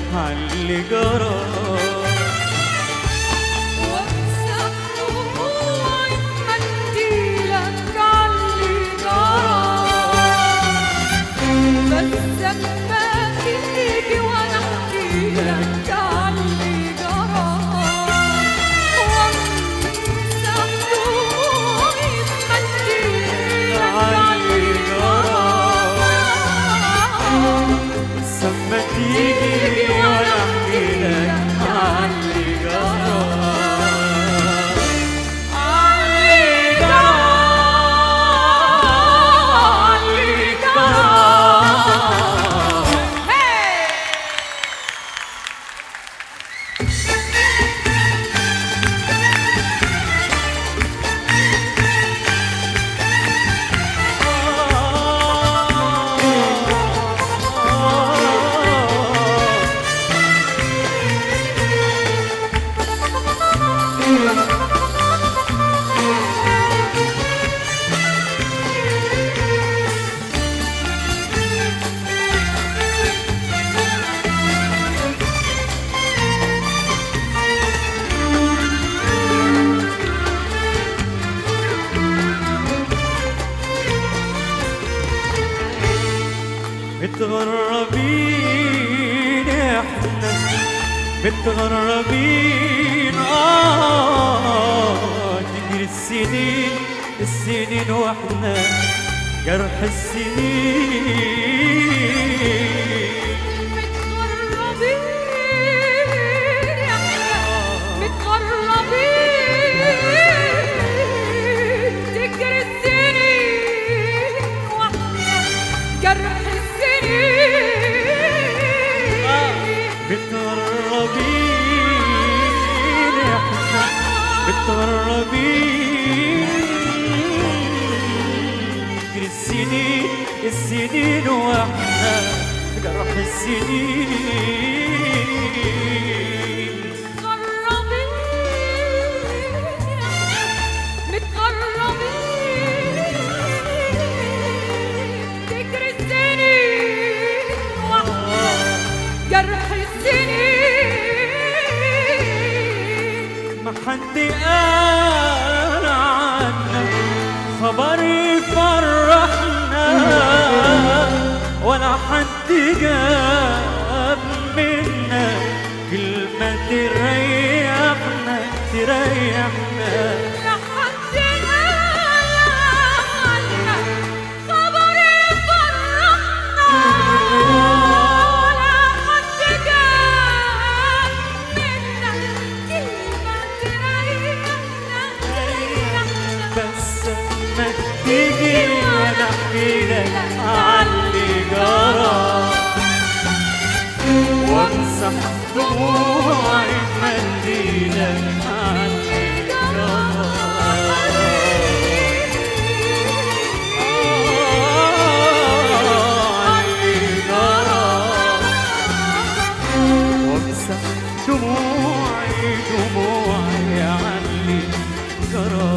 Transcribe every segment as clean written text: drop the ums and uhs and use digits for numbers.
عاللي جرى. وامسح دموعي بمنديلك عاللي جرى، بس لما تيجي وانا احكيلك عاللي جرى. وامسح دموعي بمنديلك عاللي جرى، لما تيجي وانا احكيلك عاللي جرى. عاللي جرى عاللي جرى. متغربين احنا متغربين، تجري السنين السنين واحنا جرح السنين. متغربين متغربين، تجري السنين واحنا جرح متغربين احنا متغربين، تجري السنين السنين واحنا جرح السنين. متغربين تجري السنين واحنا جرح السنين. ما حد قال عنا خبر يفرحنا، ولا حد جاب منا كلمة تريحنا تريحنا. لا حد قال عنا خبر يفرحنا، ولا حد جاب منا كلمة تريحنا تريحنا. بس ما تيجي وانا احكيلك عاللي جرى، وامسح دموعي بمنديلك عاللي جرى. عاللي جرى، وامسح دموعي دموعي عاللي جرى.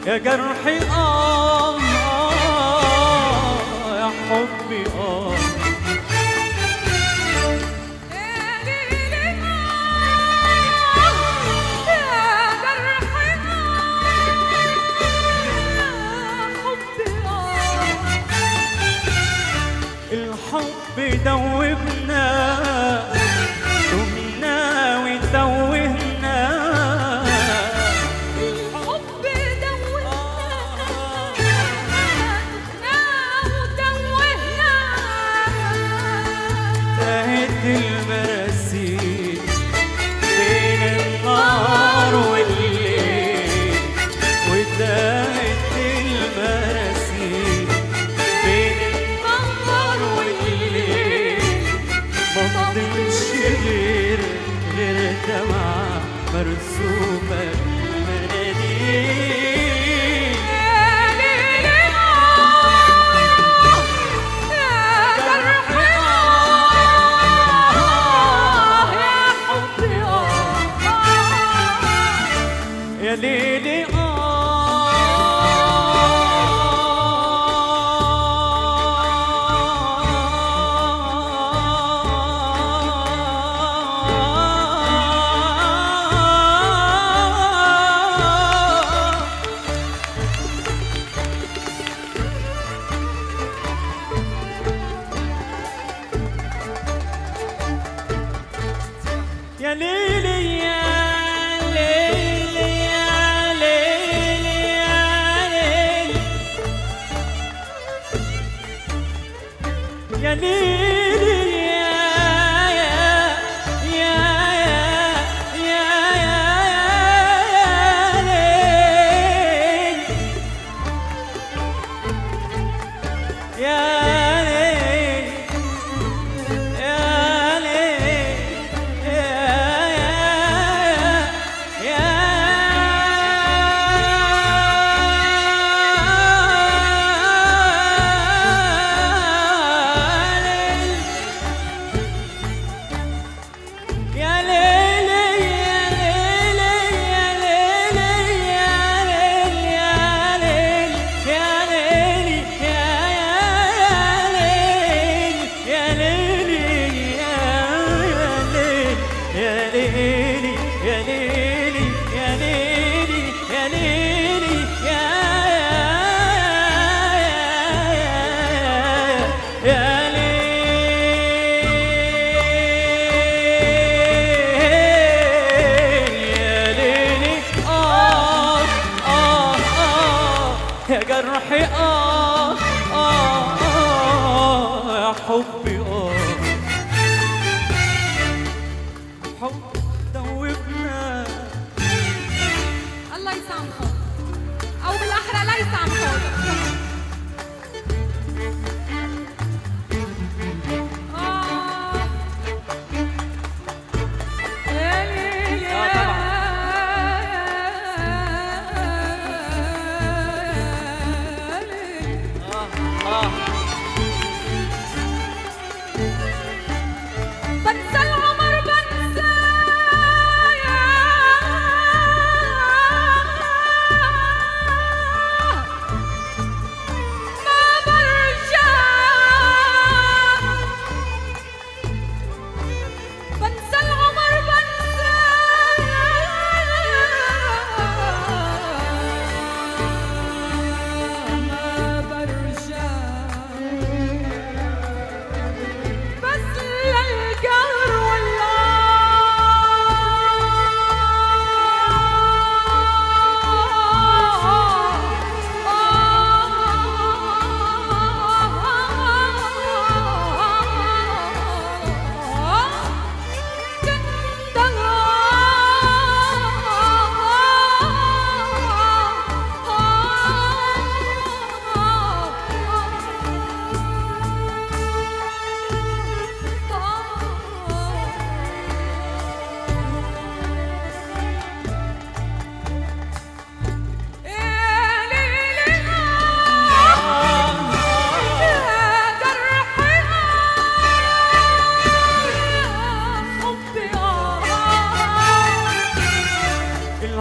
يا جرحي يا حبي الحب دوبنا دمنا وتوهنا الحب دوبنا دمنا وتوهنا تاهت المراسيل بين النار والليل وتاهت المراسيل بين النار والليل ما فضلش غير دمعة مرسومة المناديل يا ليلي يا ليلي يا ليلي يا ليلي يا ليلي يا ليلي يا جرحي يا حبي حب دوبنا الله يسامحه او بالاحرى لا يسامحه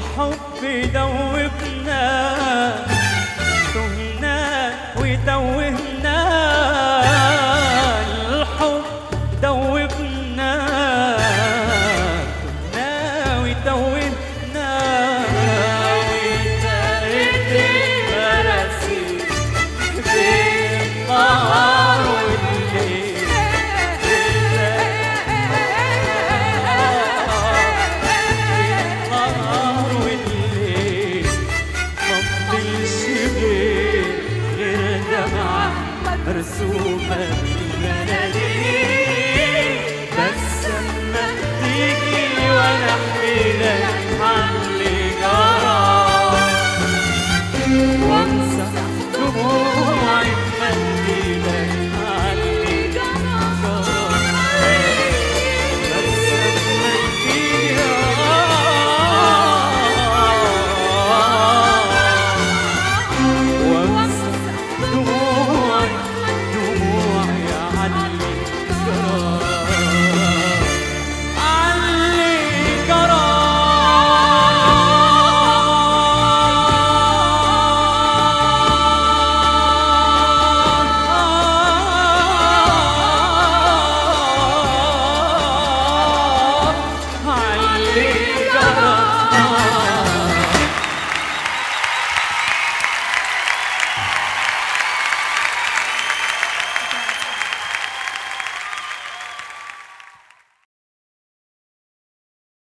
حبي دوبنا تهنا وتوهنا الحب دوبنا تهنا وتوهنا وتارك المراسي بين النهار والليل النهار والليل مفضلش غير دمعة مرسومة بالمناديل بس اما تيجي وانا احكي لك عن اللي جرى وانسى دموعي بمنديلك عن اللي جرى بس اما تيجي وانسى دموعي عن اللي جرى عن اللي جرى عن اللي